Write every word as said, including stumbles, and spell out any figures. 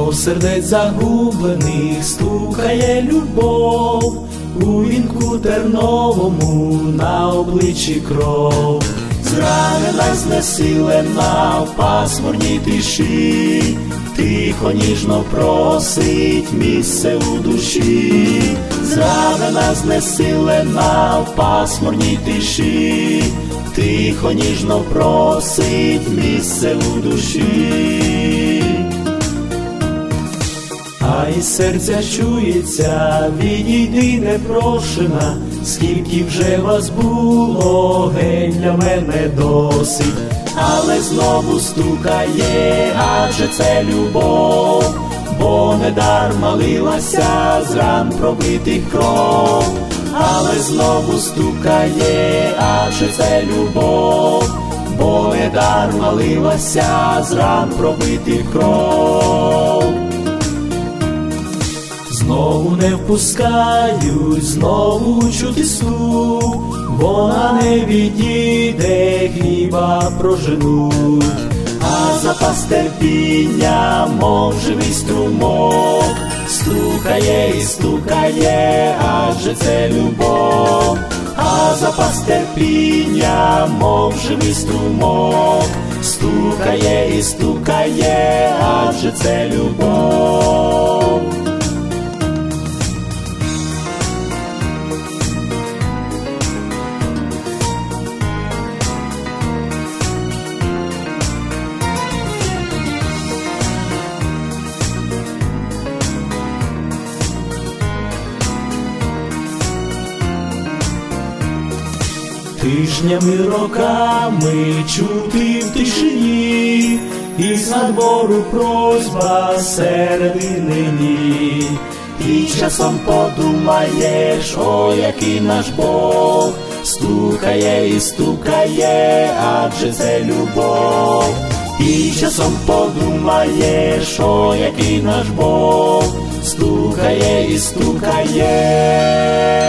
До сердець загублених стукає любов, у вінку терновому на обличчі кров. Зранена, знесилена в пасмурній тиші, тихо, ніжно просить місце у душі. Зранена, знесилена в пасмурній тиші, тихо, ніжно просить місце у душі. А із серця чується: відійди, непрошена, скільки вже вас було, геть для мене досить. Але знову стукає, адже це любов, бо недарма лилася з ран пробитих кров. Але знову стукає, адже це любов, бо недарма лилася з ран пробитих кров. Знову не впускають, знову чути стук, вона не відійде, хліба проженуть. А запас терпіння, мов живий струмок, стукає і стукає, адже це любов. А запас терпіння, мов живий струмок, стукає і стукає, адже це любов. Тижнями, роками чути в тишині, із надвору просьба серединині. І часом подумаєш: о, який наш Бог, стукає і стукає, адже це любов. І часом подумаєш: о, який наш Бог, стукає і стукає.